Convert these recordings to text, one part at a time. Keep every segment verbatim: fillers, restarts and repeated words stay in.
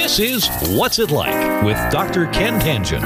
This is What's It Like with Doctor Ken Tangen.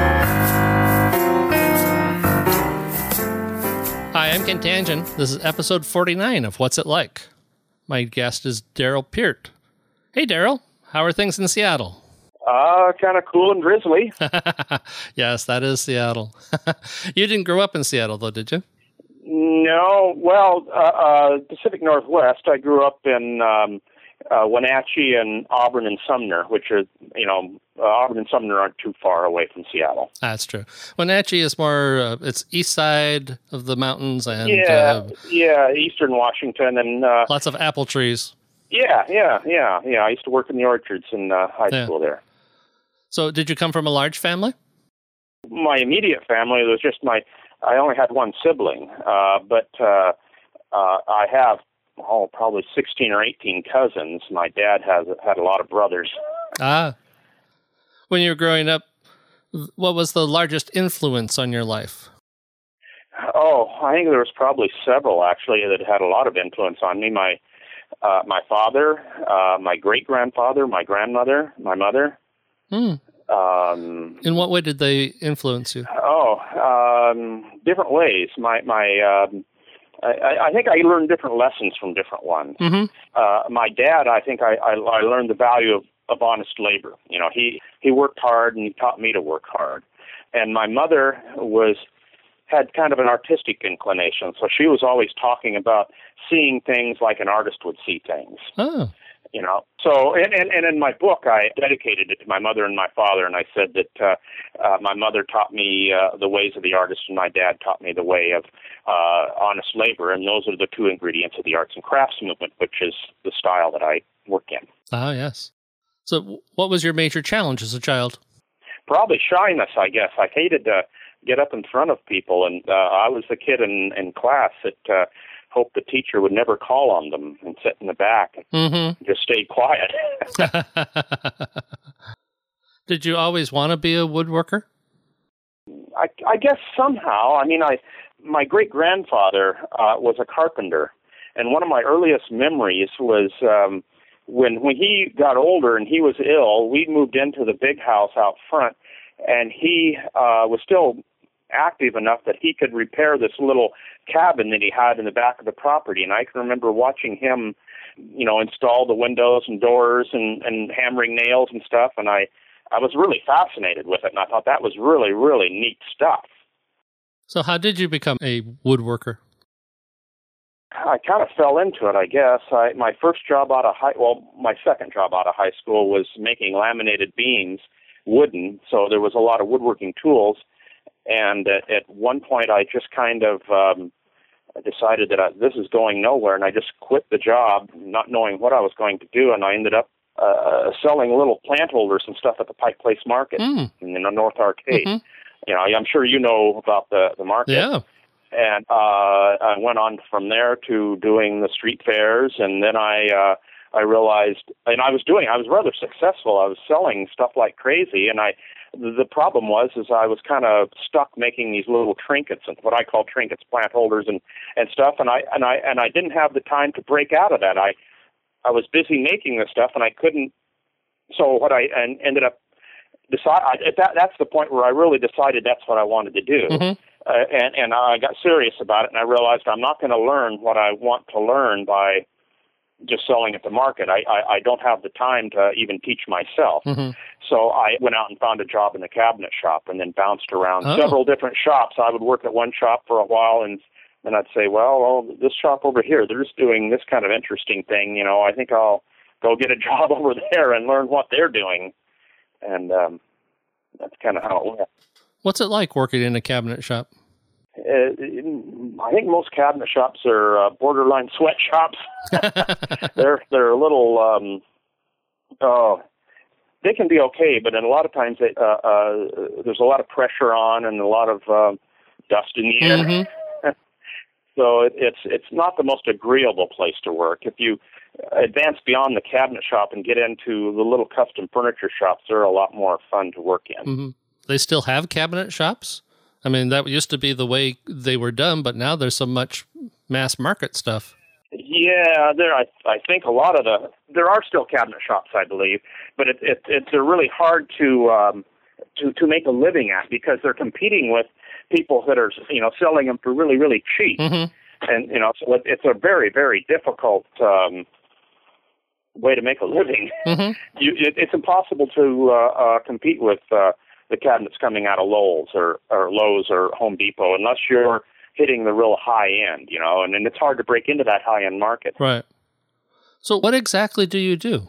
Hi, I'm Ken Tangen. This is episode forty-nine of What's It Like. My guest is Daryl Peart. Hey, Daryl. How are things in Seattle? Uh, kind of cool and drizzly. Yes, that is Seattle. You didn't grow up in Seattle, though, did you? No, well, uh, uh, Pacific Northwest. I grew up in um, uh, Wenatchee and Auburn and Sumner, which are, you know, uh, Auburn and Sumner aren't too far away from Seattle. That's true. Wenatchee is more, uh, it's east side of the mountains and yeah, uh, yeah, Eastern Washington and uh, lots of apple trees. Yeah, yeah, yeah, yeah. I used to work in the orchards in uh, high Yeah. school there. So did you come from a large family? My immediate family was just my, I only had one sibling, uh, but uh, uh, I have, oh, probably sixteen or eighteen cousins. My dad has had a lot of brothers. Ah. When you were growing up, what was the largest influence on your life? Oh, I think there was probably several, actually, that had a lot of influence on me. My uh, my father, uh, my great-grandfather, my grandmother, my mother. Hmm. Um, In what way did they influence you? Oh, um, different ways. My my, um, I, I think I learned different lessons from different ones. Mm-hmm. Uh, my dad, I think I, I, I learned the value of, of honest labor. You know, he he worked hard and he taught me to work hard. And my mother was had kind of an artistic inclination, so she was always talking about seeing things like an artist would see things. Oh. You know, so, and, and, and in my book, I dedicated it to my mother and my father, and I said that uh, uh, my mother taught me uh, the ways of the artist, and my dad taught me the way of uh, honest labor, and those are the two ingredients of the arts and crafts movement, which is the style that I work in. Ah, yes. So what was your major challenge as a child? Probably shyness, I guess. I hated to get up in front of people, and uh, I was the kid in, in class that uh, hoped the teacher would never call on them and sit in the back and Mm-hmm. just stay quiet. Did you always want to be a woodworker? I, I guess somehow. I mean, I my great grandfather uh, was a carpenter, and one of my earliest memories was um, when when he got older and he was ill. We moved into the big house out front, and he uh, was still active enough that he could repair this little cabin that he had in the back of the property. And I can remember watching him, you know, install the windows and doors and, and hammering nails and stuff. And I, I was really fascinated with it. And I thought that was really, really neat stuff. So how did you become a woodworker? I kind of fell into it, I guess. I, my first job out of high, well, my second job out of high school was making laminated beams, wooden. So there was a lot of woodworking tools. And at, at one point, I just kind of um, decided that I, this is going nowhere, and I just quit the job, not knowing what I was going to do. And I ended up uh, selling little plant holders and stuff at the Pike Place Market Mm. in the North Arcade. Mm-hmm. You know, I'm sure you know about the the market. Yeah. And uh, I went on from there to doing the street fairs, and then I uh, I realized, and I was doing, I was rather successful. I was selling stuff like crazy, and I. The problem was, is I was kind of stuck making these little trinkets and what I call trinkets, plant holders and, and stuff. And I, and I, and I didn't have the time to break out of that. I, I was busy making this stuff and I couldn't. So what I and ended up decide at that, that's the point where I really decided that's what I wanted to do. Mm-hmm. Uh, and, and I got serious about it, and I realized I'm not going to learn what I want to learn by just selling at the market. I, I, I don't have the time to even teach myself. Mm-hmm. So I went out and found a job in the cabinet shop and then bounced around Oh. several different shops. I would work at one shop for a while, and then I'd say, well, well, this shop over here, they're just doing this kind of interesting thing. You know, I think I'll go get a job over there and learn what they're doing. And um, that's kind of how it went. What's it like working in a cabinet shop? Uh, I think most cabinet shops are uh, borderline sweatshops. they're they're a little um, oh, they can be okay, but in a lot of times they, uh, uh, there's a lot of pressure on and a lot of uh, dust in the air. Mm-hmm. So it, it's it's not the most agreeable place to work. If you advance beyond the cabinet shop and get into the little custom furniture shops, they're a lot more fun to work in. Mm-hmm. They still have cabinet shops? I mean, that used to be the way they were done, but now there's so much mass market stuff. Yeah, there. I I think a lot of the there are still cabinet shops, I believe, but it, it it's they're really hard to um, to to make a living at because they're competing with people that are you know selling them for really really cheap, Mm-hmm. and you know so it, it's a very very difficult um, way to make a living. Mm-hmm. You, it, it's impossible to uh, uh, compete with uh, the cabinets coming out of Lowe's or or Lowe's or Home Depot unless you're hitting the real high end, you know, and, and it's hard to break into that high end market. Right. So what exactly do you do?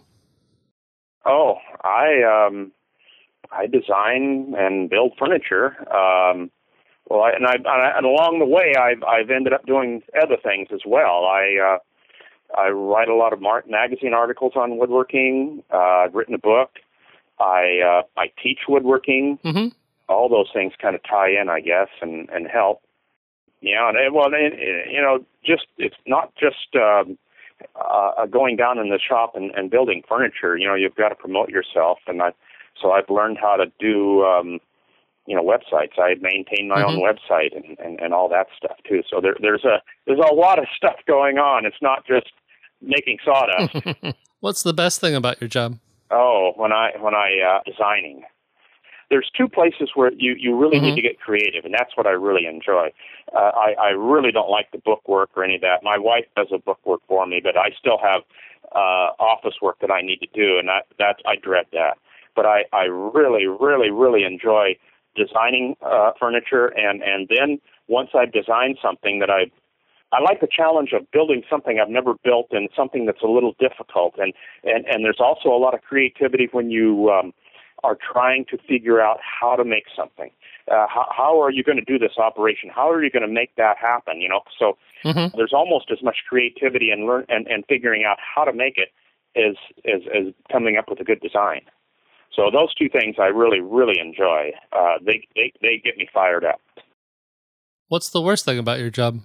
Oh, I um, I design and build furniture. Um, well, I, and I and along the way, I've I've ended up doing other things as well. I uh, I write a lot of mar- magazine articles on woodworking. Uh, I've written a book. I uh, I teach woodworking. Mm-hmm. All those things kind of tie in, I guess, and and help. Yeah, and well, and, you know, just it's not just um, uh, going down in the shop and, and building furniture. You know, you've got to promote yourself, and I so I've learned how to do um, you know websites. I maintain my Mm-hmm. own website and, and, and all that stuff too. So there, there's a there's a lot of stuff going on. It's not just making sawdust. What's the best thing about your job? Oh, when I when I uh, designing. There's two places where you, you really Mm-hmm. need to get creative, and that's what I really enjoy. Uh, I, I really don't like the book work or any of that. My wife does the book work for me, but I still have uh, office work that I need to do, and that, that I dread that. But I, I really, really, really enjoy designing uh, furniture, and, and then once I've designed something that I I like the challenge of building something I've never built and something that's a little difficult, and, and, and there's also a lot of creativity when you um, are trying to figure out how to make something. Uh, how, how are you going to do this operation? How are you going to make that happen? You know, so Mm-hmm. there's almost as much creativity and learn and, and figuring out how to make it as, as as coming up with a good design. So those two things I really really enjoy. Uh, they they they get me fired up. What's the worst thing about your job?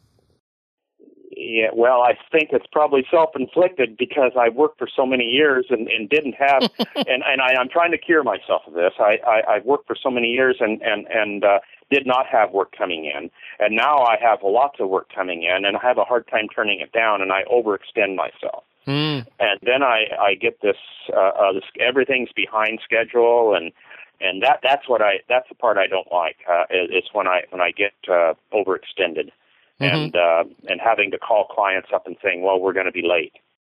Yeah, well, I think it's probably self-inflicted because I worked for so many years and, and didn't have, and, and I, I'm trying to cure myself of this. I, I, I've worked for so many years and, and, and uh, did not have work coming in. And now I have lots of work coming in, and I have a hard time turning it down, and I overextend myself. Mm. And then I, I get this, uh, uh, this, everything's behind schedule, and and that that's what I that's the part I don't like. Uh, is, is when I when I get uh, overextended. Mm-hmm. And uh, and having to call clients up and saying, well, we're going to be late.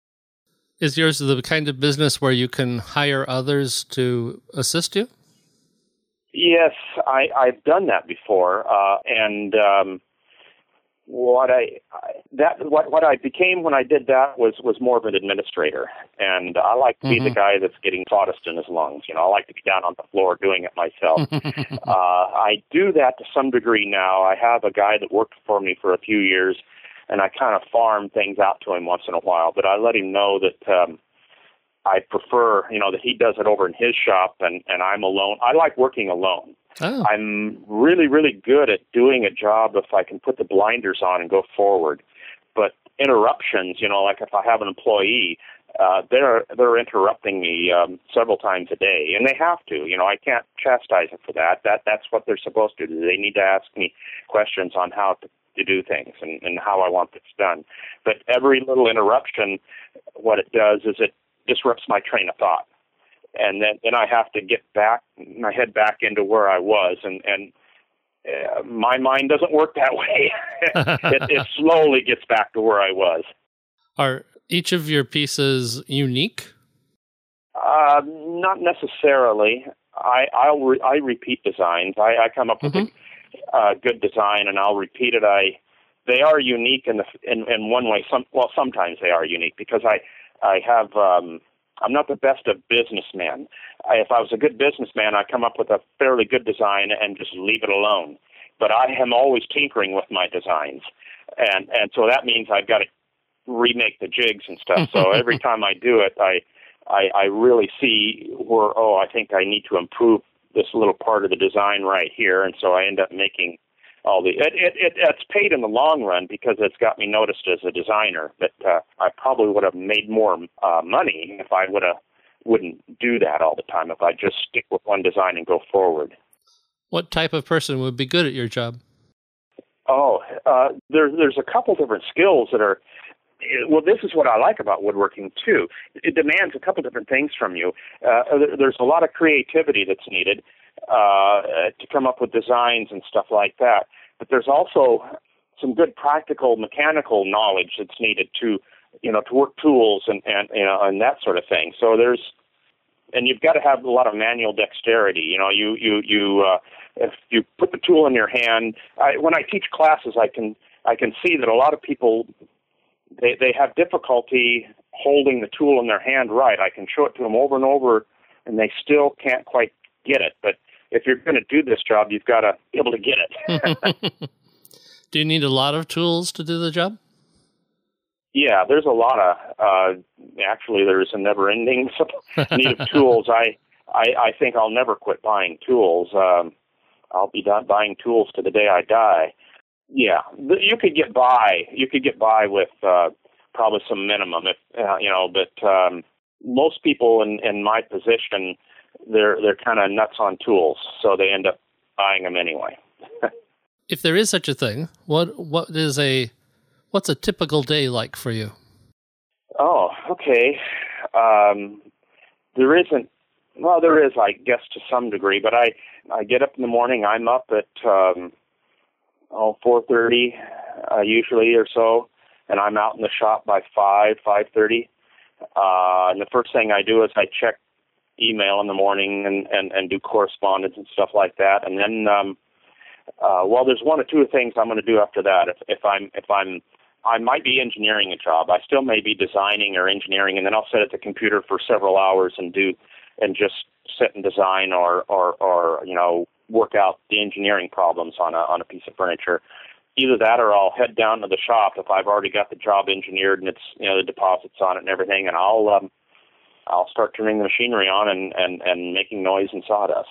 Is yours the kind of business where you can hire others to assist you? Yes, I, I've done that before, uh, and um, what I I- that what what I became when I did that was was more of an administrator, and I like to be Mhm. the guy that's getting sawdust in his lungs. You know, I like to be down on the floor doing it myself. uh, I do that to some degree now. I have a guy that worked for me for a few years, and I kind of farm things out to him once in a while. But I let him know that um, I prefer, you know, that he does it over in his shop, and and I'm alone. I like working alone. Oh, I'm really, really good at doing a job if I can put the blinders on and go forward. But interruptions, you know, like if I have an employee, uh, they're they're interrupting me um, several times a day, and they have to. You know, I can't chastise them for that. That that's what they're supposed to do. They need to ask me questions on how to, to do things and, and how I want this done. But every little interruption, what it does is it disrupts my train of thought. And then, then I have to get back, my head back into where I was, and and uh, my mind doesn't work that way. it, it slowly gets back to where I was. are each of your pieces unique? Uh, not necessarily. I I'll re- I repeat designs. I, I come up with Mhm. a uh, good design, and I'll repeat it. I they are unique in the in, in one way. Some well, sometimes they are unique because I I have. Um, I'm not the best of businessmen. I, if I was a good businessman, I'd come up with a fairly good design and just leave it alone. But I am always tinkering with my designs, and and so that means I've got to remake the jigs and stuff. So every time I do it, I, I I really see where oh I think I need to improve this little part of the design right here, and so I end up making all the it, it, it it's paid in the long run because it's got me noticed as a designer. But uh, I probably would have made more uh, money if I would have wouldn't do that all the time. If I just stick with one design and go forward. What type of person would be good at your job? Oh, uh, there, there's a couple different skills that are well, this is what I like about woodworking, too. It demands a couple different things from you. Uh, there's a lot of creativity that's needed uh, to come up with designs and stuff like that. But there's also some good practical mechanical knowledge that's needed to, you know, to work tools and, and you know, and that sort of thing. So there's, and you've got to have a lot of manual dexterity. You know, you, you, you, uh, if you put the tool in your hand, I, when I teach classes, I can, I can see that a lot of people, They they have difficulty holding the tool in their hand right. I can show it to them over and over, and they still can't quite get it. But if you're going to do this job, you've got to be able to get it. Do you need a lot of tools to do the job? Yeah, there's a lot of, uh, actually there's a never-ending need of tools. I, I, I think I'll never quit buying tools. Um, I'll be done buying tools to the day I die. Yeah, you could get by. You could get by with uh, probably some minimum, if uh, you know. But um, most people in, in my position, they're they're kind of nuts on tools, so they end up buying them anyway. If there is such a thing, what what is a what's a typical day like for you? Oh, okay. Um, there isn't. Well, there is, I guess, to some degree. But I I get up in the morning. I'm up at. Um, Oh, four thirty, uh, usually or so, and I'm out in the shop by five, five thirty. Uh, and the first thing I do is I check email in the morning and, and, and do correspondence and stuff like that. And then, um, uh, well, there's one or two things I'm going to do after that. If, if I'm, if I'm, I might be engineering a job. I still may be designing or engineering, and then I'll sit at the computer for several hours and do, and just sit and design or, or, or you know. work out the engineering problems on a on a piece of furniture. Either that, or I'll head down to the shop if I've already got the job engineered and it's, you know, the deposits on it and everything, and I'll um I'll start turning the machinery on and and, and making noise and sawdust.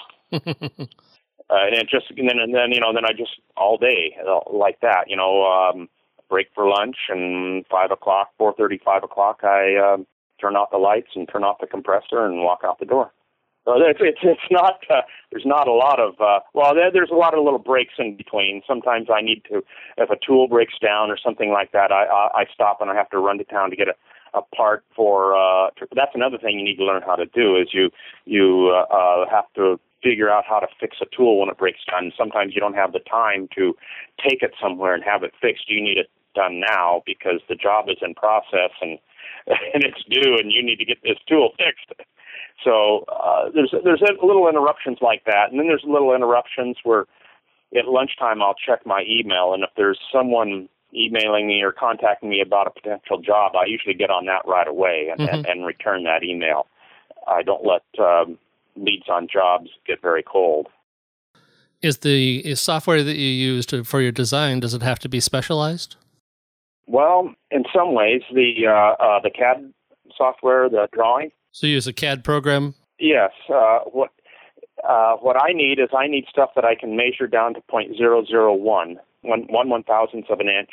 uh, and it just and then and then you know then I just all day like that. You know, um, break for lunch, and five o'clock, four thirty, five o'clock, I uh, turn off the lights and turn off the compressor and walk out the door. So it's, it's, it's not, uh, there's not a lot of, uh, well, there, there's a lot of little breaks in between. Sometimes I need to, if a tool breaks down or something like that, I, I, I stop and I have to run to town to get a, a part for, uh, to, that's another thing you need to learn how to do is you, you, uh, uh, have to figure out how to fix a tool when it breaks down. Sometimes you don't have the time to take it somewhere and have it fixed. You need it done now because the job is in process and, and it's due and you need to get this tool fixed. So uh, there's there's little interruptions like that, and then there's little interruptions where at lunchtime I'll check my email, and if there's someone emailing me or contacting me about a potential job, I usually get on that right away and, mm-hmm. and, and return that email. I don't let um, leads on jobs get very cold. Is the is software that you use to, for your design, does it have to be specialized? Well, in some ways, the uh, uh, the C A D software, the drawing. So you use a C A D program? Yes. Uh, what uh, what I need is I need stuff that I can measure down to point zero zero one, one one one thousandth of an inch,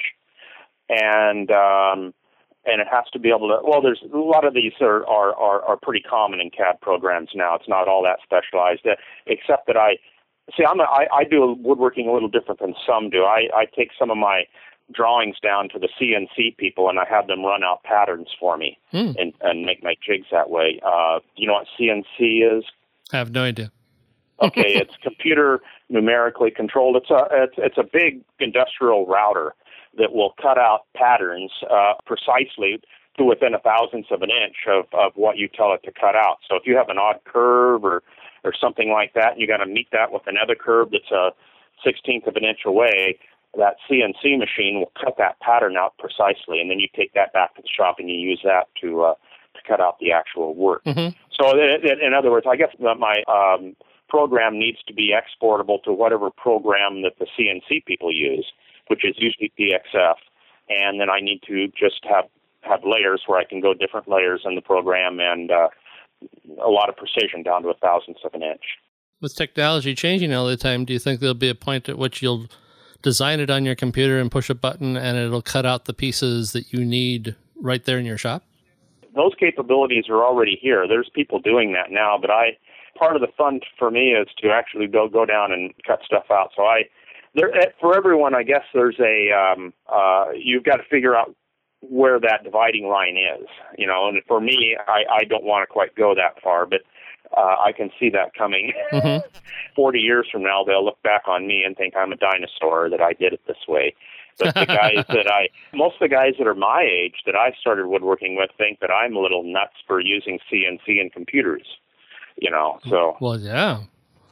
and um, and it has to be able to. Well, there's a lot of these are are are, are pretty common in C A D programs now. It's not all that specialized, uh, except that I see. I'm a, I, I do woodworking a little different than some do. I, I take some of my drawings down to the C N C people, and I have them run out patterns for me hmm. and, and make my jigs that way. Uh, you know what C N C is? I have no idea. Okay, it's computer numerically controlled. It's a it's, it's a big industrial router that will cut out patterns uh, precisely to within a thousandth of an inch of, of what you tell it to cut out. So if you have an odd curve or or something like that, and you got to meet that with another curve that's a sixteenth of an inch away, that C N C machine will cut that pattern out precisely, and then you take that back to the shop and you use that to uh, to cut out the actual work. Mm-hmm. So, in other words, I guess that my um, program needs to be exportable to whatever program that the C N C people use, which is usually P X F, and then I need to just have have layers where I can go different layers in the program and uh, a lot of precision down to a thousandth of an inch. With technology changing all the time, do you think there'll be a point at which you'll design it on your computer and push a button and it'll cut out the pieces that you need right there in your shop? Those capabilities are already here. There's people doing that now, but I part of the fun for me is to actually go go down and cut stuff out. So I there for everyone, I guess there's a um, uh, you've got to figure out where that dividing line is, you know. And for me, I, I don't want to quite go that far, but uh, I can see that coming. Mm-hmm. Forty years from now, they'll look back on me and think I'm a dinosaur, that I did it this way. But the guys that I, most of the guys that are my age that I started woodworking with think that I'm a little nuts for using C N C and computers, you know. So well, yeah.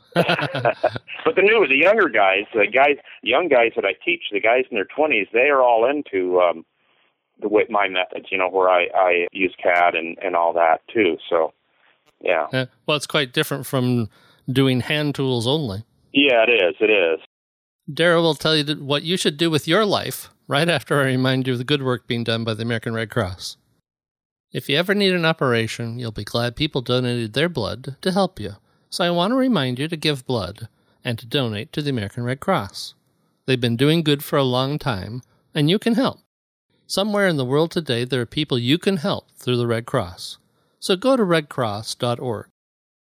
But the new, the younger guys, the guys, the young guys that I teach, the guys in their twenties, they are all into um, the way my methods, you know, where I, I use C A D and, and all that too. So, yeah. yeah. Well, it's quite different from doing hand tools only. Yeah, it is. It is. Darrell will tell you what you should do with your life right after I remind you of the good work being done by the American Red Cross. If you ever need an operation, you'll be glad people donated their blood to help you. So I want to remind you to give blood and to donate to the American Red Cross. They've been doing good for a long time, and you can help. Somewhere in the world today, there are people you can help through the Red Cross. So go to red cross dot org.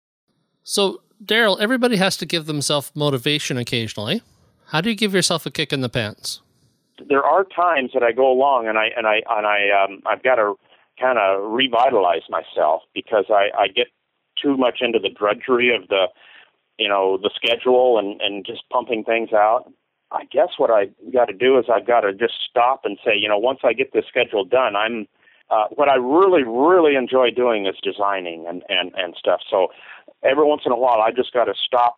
So, Darrell, everybody has to give themselves motivation occasionally. How do you give yourself a kick in the pants? There are times that I go along and I and I and I um, I've got to kind of revitalize myself because I, I get too much into the drudgery of the, you know, the schedule and, and just pumping things out. I guess what I got to do is I've got to just stop and say, you know, once I get this schedule done, I'm uh, what I really really enjoy doing is designing and, and, and stuff. So every once in a while, I just got to stop.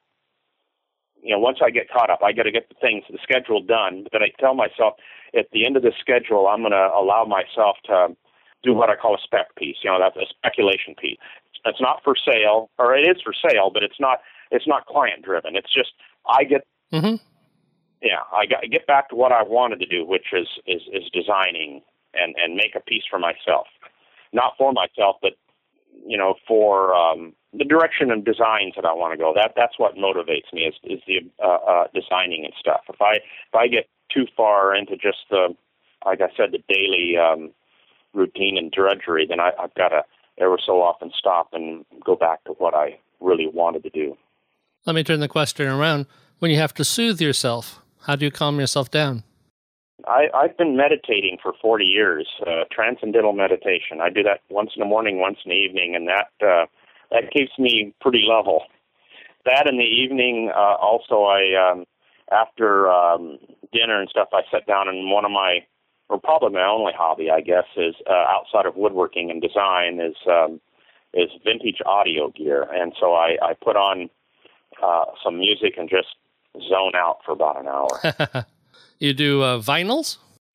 You know, once I get caught up, I got to get the things, the schedule done. But I tell myself at the end of the schedule, I'm going to allow myself to do what I call a spec piece. You know, that's a speculation piece. It's not for sale, or it is for sale, but it's not. It's not client driven. It's just I get. Mm-hmm. Yeah, I got get back to what I wanted to do, which is is, is designing and, and make a piece for myself, not for myself, but you know, for um, the direction and designs that I want to go. That that's what motivates me is is the uh, uh, designing and stuff. If I if I get too far into just the, like I said, the daily um, routine and drudgery, then I, I've got to ever so often stop and go back to what I really wanted to do. Let me turn the question around. When you have to soothe yourself, how do you calm yourself down? I, I've been meditating for forty years, uh, transcendental meditation. I do that once in the morning, once in the evening, and that uh, that keeps me pretty level. That in the evening, uh, also, I um, after um, dinner and stuff, I sit down and one of my, or probably my only hobby, I guess, is uh, outside of woodworking and design is um, is vintage audio gear, and so I, I put on uh, some music and just zone out for about an hour. You do uh, vinyls?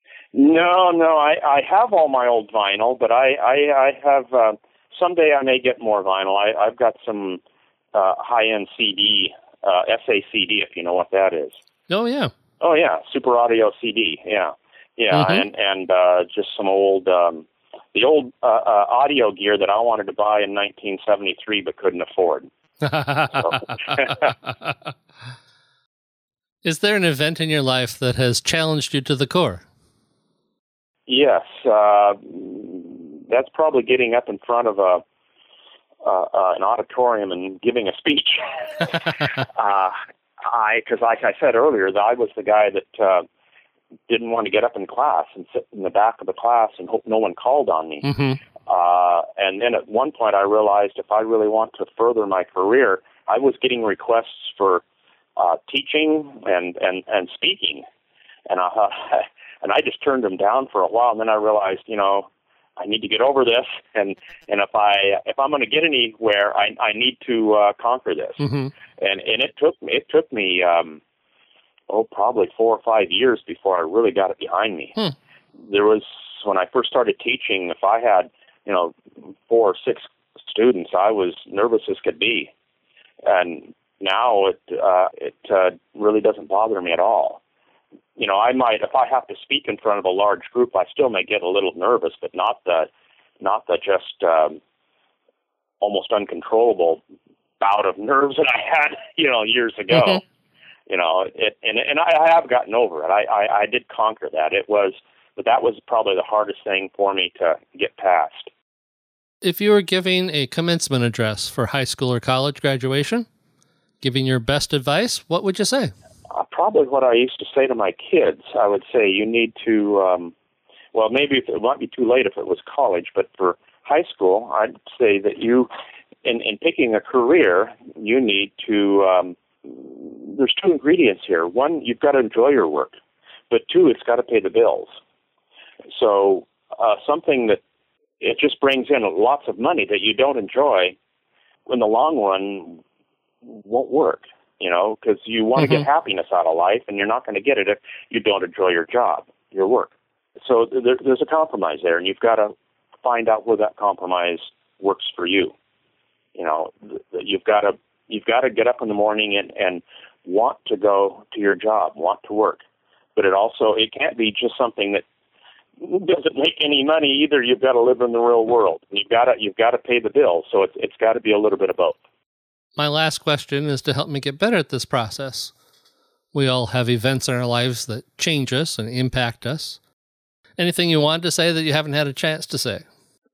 No, no. I, I have all my old vinyl, but I I, I have uh, someday I may get more vinyl. I, I've got some uh, high-end C D, uh, S A C D, if you know what that is. Oh yeah. Oh yeah, Super Audio C D. Yeah, yeah, Mm-hmm. and and uh, just some old um, the old uh, uh, audio gear that I wanted to buy in nineteen seventy-three but couldn't afford. Is there an event in your life that has challenged you to the core? Yes, uh, that's probably getting up in front of a uh, uh, an auditorium and giving a speech. uh, I, because like I said earlier, I was the guy that uh, didn't want to get up in class and sit in the back of the class and hope no one called on me. Mm-hmm. Uh, and then at one point, I realized if I really want to further my career, I was getting requests for uh, teaching and, and, and speaking, and I uh, and I just turned them down for a while. And then I realized, you know, I need to get over this, and, and if I if I'm going to get anywhere, I I need to uh, conquer this. Mm-hmm. And and it took it took me um, oh probably four or five years before I really got it behind me. Hmm. There was when I first started teaching, if I had you know four or six students, I was nervous as could be, and now it uh, it uh, really doesn't bother me at all. You know, I might, if I have to speak in front of a large group, I still may get a little nervous, but not the, not the just um, almost uncontrollable bout of nerves that I had, you know, years ago. Mm-hmm. You know, it, and and I have gotten over it. I, I, I did conquer that. It was, but that was probably the hardest thing for me to get past. If you were giving a commencement address for high school or college graduation, giving your best advice, what would you say? Uh, probably what I used to say to my kids. I would say you need to um, well, maybe if it might be too late if it was college, but for high school, I'd say that you, in, in picking a career, you need to, um, there's two ingredients here. One, you've got to enjoy your work, but two, it's got to pay the bills. So uh, something that it just brings in lots of money that you don't enjoy, in the long run, won't work, you know, because you want to Mm-hmm. get happiness out of life, and you're not going to get it if you don't enjoy your job, your work. So there, there's a compromise there, and you've got to find out where that compromise works for you. You know, you've got to you've got to get up in the morning and, and want to go to your job, want to work, but it also it can't be just something that doesn't make any money either. You've got to live in the real world. You've got to you've got to pay the bills, so it's it's got to be a little bit of both. My last question is to help me get better at this process. We all have events in our lives that change us and impact us. Anything you wanted to say that you haven't had a chance to say?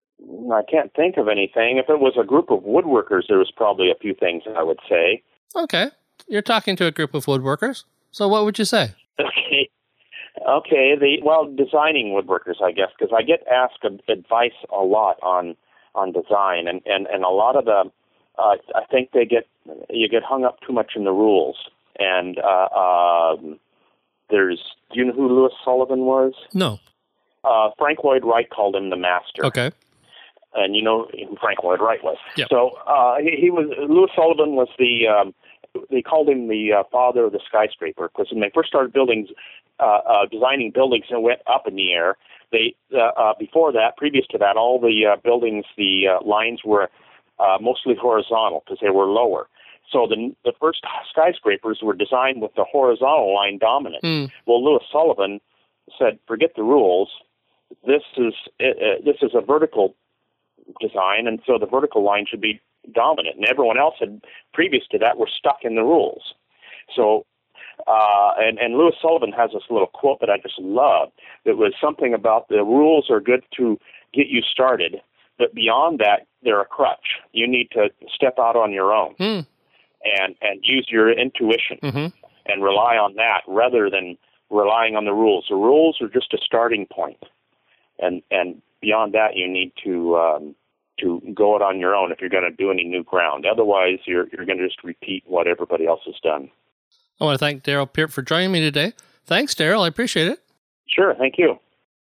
I can't think of anything. If it was a group of woodworkers, there was probably a few things I would say. Okay. You're talking to a group of woodworkers. So what would you say? Okay. Okay. The well, designing woodworkers, I guess, because I get asked advice a lot on on design, and, and, and a lot of the, uh, I think they get you get hung up too much in the rules. And uh, um, there's, do you know who Louis Sullivan was? No. Uh, Frank Lloyd Wright called him the master. Okay. And you know who Frank Lloyd Wright was. Yep. So uh, he, he was Louis Sullivan was the um, they called him the uh, father of the skyscraper, because when they first started building, uh, uh, designing buildings and went up in the air, they uh, uh, before that, previous to that, all the uh, buildings, the uh, lines were uh, mostly horizontal because they were lower. So the the first skyscrapers were designed with the horizontal line dominant. Mm. Well, Louis Sullivan said, "Forget the rules. This is uh, this is a vertical design, and so the vertical line should be dominant." And everyone else had previous to that were stuck in the rules. So, uh, and and Louis Sullivan has this little quote that I just love. That was something about the rules are good to get you started, but beyond that, they're a crutch. You need to step out on your own. Mm. And, and use your intuition Mm-hmm. and rely on that rather than relying on the rules. The rules are just a starting point, and and beyond that, you need to um, to go it on your own if you're going to do any new ground. Otherwise, you're you're going to just repeat what everybody else has done. I want to thank Daryl Peart for joining me today. Thanks, Daryl. I appreciate it. Sure, thank you.